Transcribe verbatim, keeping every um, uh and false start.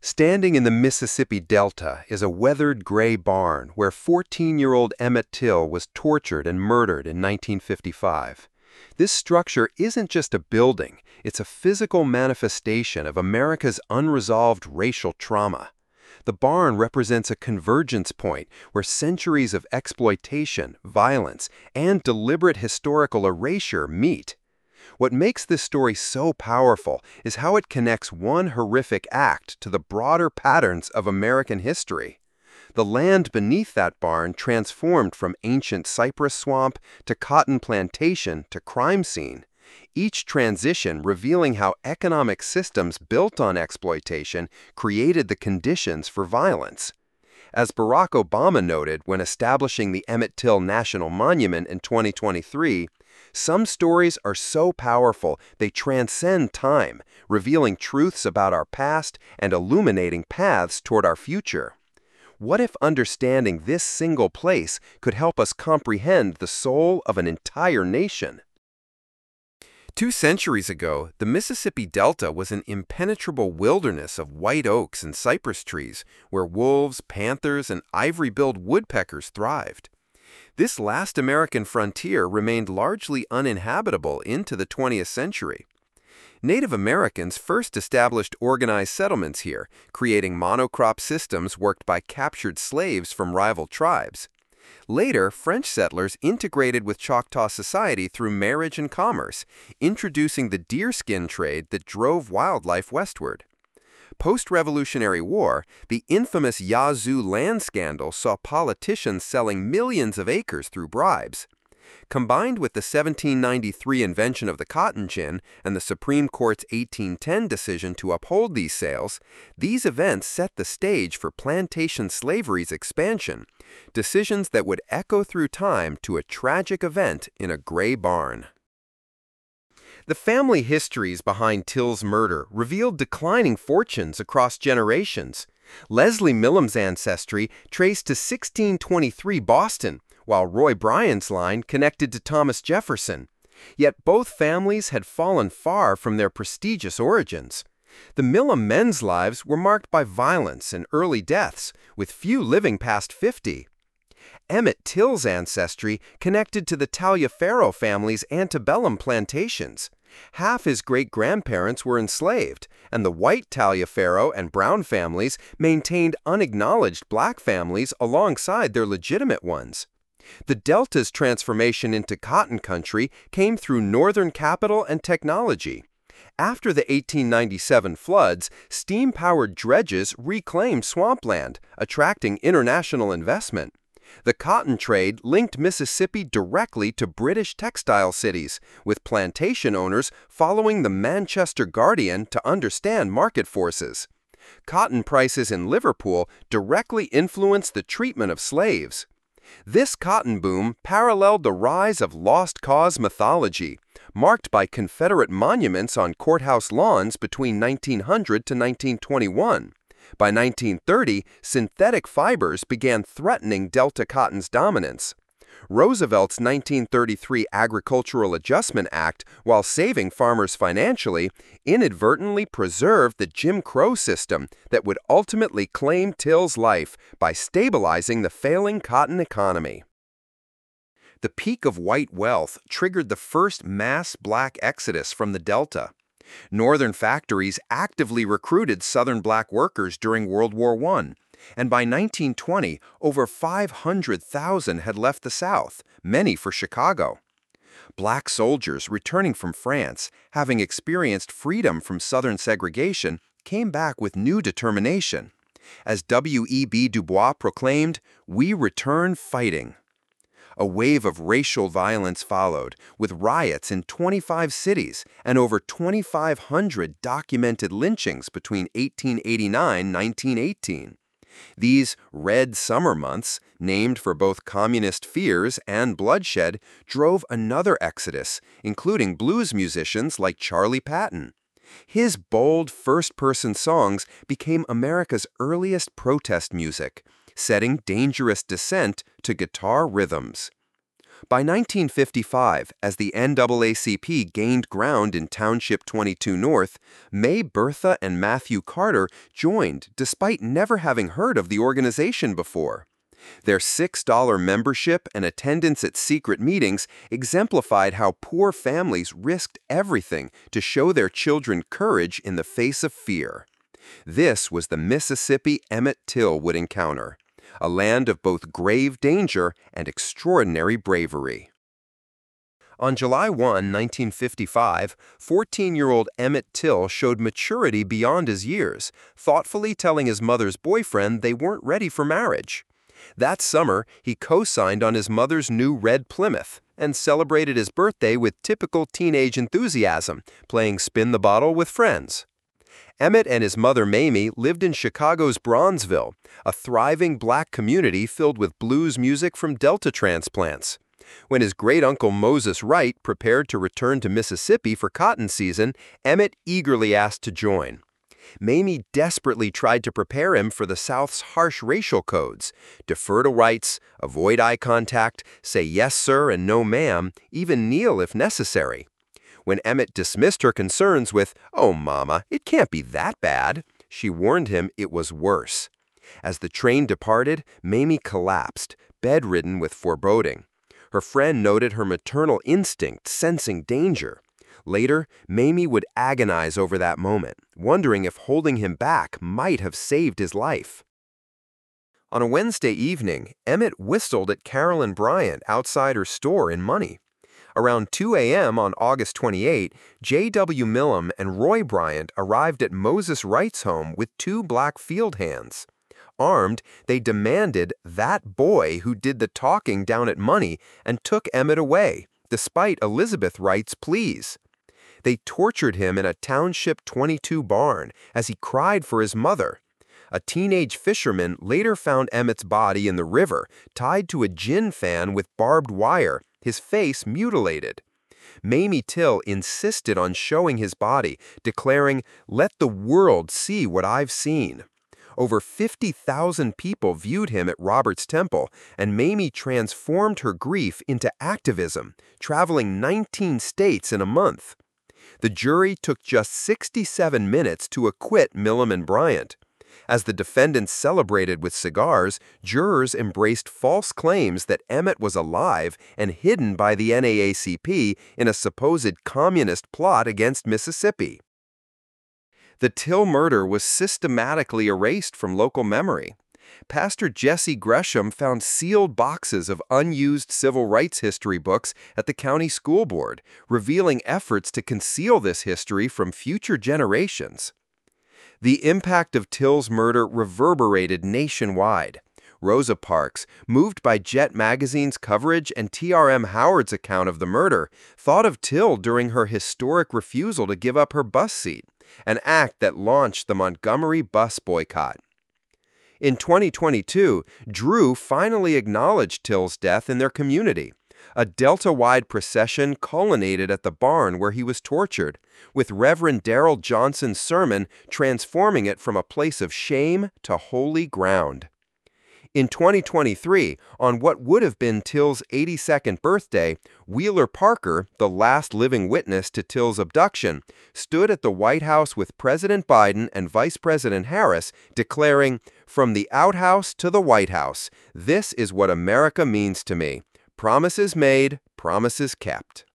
Standing in the Mississippi Delta is a weathered gray barn where fourteen-year-old Emmett Till was tortured and murdered in nineteen fifty-five. This structure isn't just a building, it's a physical manifestation of America's unresolved racial trauma. The barn represents a convergence point where centuries of exploitation, violence, and deliberate historical erasure meet. What makes this story so powerful is how it connects one horrific act to the broader patterns of American history. The land beneath that barn transformed from ancient cypress swamp to cotton plantation to crime scene, each transition revealing how economic systems built on exploitation created the conditions for violence. As Barack Obama noted when establishing the Emmett Till National Monument in twenty twenty-three, some stories are so powerful they transcend time, revealing truths about our past and illuminating paths toward our future. What if understanding this single place could help us comprehend the soul of an entire nation? Two centuries ago, the Mississippi Delta was an impenetrable wilderness of white oaks and cypress trees where wolves, panthers, and ivory-billed woodpeckers thrived. This last American frontier remained largely uninhabitable into the twentieth century. Native Americans first established organized settlements here, creating monocrop systems worked by captured slaves from rival tribes. Later, French settlers integrated with Choctaw society through marriage and commerce, introducing the deerskin trade that drove wildlife westward. Post-Revolutionary War, the infamous Yazoo land scandal saw politicians selling millions of acres through bribes. Combined with the seventeen ninety-three invention of the cotton gin and the Supreme Court's eighteen ten decision to uphold these sales, these events set the stage for plantation slavery's expansion, decisions that would echo through time to a tragic event in a gray barn. The family histories behind Till's murder revealed declining fortunes across generations. Leslie Millam's ancestry traced to sixteen twenty-three Boston, while Roy Bryan's line connected to Thomas Jefferson. Yet both families had fallen far from their prestigious origins. The Millam men's lives were marked by violence and early deaths, with few living past fifty. Emmett Till's ancestry connected to the Taliaferro family's antebellum plantations. Half his great-grandparents were enslaved, and the white Taliaferro and Brown families maintained unacknowledged black families alongside their legitimate ones. The Delta's transformation into cotton country came through northern capital and technology. After the eighteen ninety-seven floods, steam-powered dredges reclaimed swampland, attracting international investment. The cotton trade linked Mississippi directly to British textile cities, with plantation owners following the Manchester Guardian to understand market forces. Cotton prices in Liverpool directly influenced the treatment of slaves. This cotton boom paralleled the rise of lost cause mythology, marked by Confederate monuments on courthouse lawns between nineteen hundred to nineteen twenty-one. By nineteen thirty, synthetic fibers began threatening Delta cotton's dominance. Roosevelt's nineteen thirty-three Agricultural Adjustment Act, while saving farmers financially, inadvertently preserved the Jim Crow system that would ultimately claim Till's life by stabilizing the failing cotton economy. The peak of white wealth triggered the first mass black exodus from the Delta. Northern factories actively recruited Southern black workers during World War One, and by nineteen twenty, over five hundred thousand had left the South, many for Chicago. Black soldiers returning from France, having experienced freedom from Southern segregation, came back with new determination. As W E B Du Bois proclaimed, "We return fighting." A wave of racial violence followed, with riots in twenty-five cities and over twenty-five hundred documented lynchings between eighteen eighty-nine and nineteen eighteen. These Red Summer months, named for both communist fears and bloodshed, drove another exodus, including blues musicians like Charlie Patton. His bold first-person songs became America's earliest protest music, setting dangerous dissent to guitar rhythms. By nineteen fifty-five, as the N double A C P gained ground in Township twenty-two North, May Bertha and Matthew Carter joined despite never having heard of the organization before. Their six dollar membership and attendance at secret meetings exemplified how poor families risked everything to show their children courage in the face of fear. This was the Mississippi Emmett Till would encounter, a land of both grave danger and extraordinary bravery. On July first, nineteen fifty-five, fourteen-year-old Emmett Till showed maturity beyond his years, thoughtfully telling his mother's boyfriend they weren't ready for marriage. That summer, he co-signed on his mother's new red Plymouth and celebrated his birthday with typical teenage enthusiasm, playing spin the bottle with friends. Emmett and his mother Mamie lived in Chicago's Bronzeville, a thriving black community filled with blues music from Delta transplants. When his great-uncle Moses Wright prepared to return to Mississippi for cotton season, Emmett eagerly asked to join. Mamie desperately tried to prepare him for the South's harsh racial codes: defer to whites, avoid eye contact, say yes sir and no ma'am, even kneel if necessary. When Emmett dismissed her concerns with, "Oh, Mama, it can't be that bad," she warned him it was worse. As the train departed, Mamie collapsed, bedridden with foreboding. Her friend noted her maternal instinct, sensing danger. Later, Mamie would agonize over that moment, wondering if holding him back might have saved his life. On a Wednesday evening, Emmett whistled at Carolyn Bryant outside her store in Money. Around two a m on August twenty-eighth, J W Millam and Roy Bryant arrived at Moses Wright's home with two black field hands. Armed, they demanded that boy who did the talking down at Money and took Emmett away, despite Elizabeth Wright's pleas. They tortured him in a Township twenty-two barn as he cried for his mother. A teenage fisherman later found Emmett's body in the river, tied to a gin fan with barbed wire, his face mutilated. Mamie Till insisted on showing his body, declaring, "Let the world see what I've seen." Over fifty thousand people viewed him at Roberts Temple, and Mamie transformed her grief into activism, traveling nineteen states in a month. The jury took just sixty-seven minutes to acquit Millam and Bryant. As the defendants celebrated with cigars, jurors embraced false claims that Emmett was alive and hidden by the N double A C P in a supposed communist plot against Mississippi. The Till murder was systematically erased from local memory. Pastor Jesse Gresham found sealed boxes of unused civil rights history books at the county school board, revealing efforts to conceal this history from future generations. The impact of Till's murder reverberated nationwide. Rosa Parks, moved by Jet Magazine's coverage and T R M Howard's account of the murder, thought of Till during her historic refusal to give up her bus seat, an act that launched the Montgomery bus boycott. In twenty twenty-two, Drew finally acknowledged Till's death in their community. A Delta-wide procession culminated at the barn where he was tortured, with Reverend Darrell Johnson's sermon transforming it from a place of shame to holy ground. In twenty twenty-three, on what would have been Till's eighty-second birthday, Wheeler Parker, the last living witness to Till's abduction, stood at the White House with President Biden and Vice President Harris, declaring, "From the outhouse to the White House, this is what America means to me. Promises made, promises kept."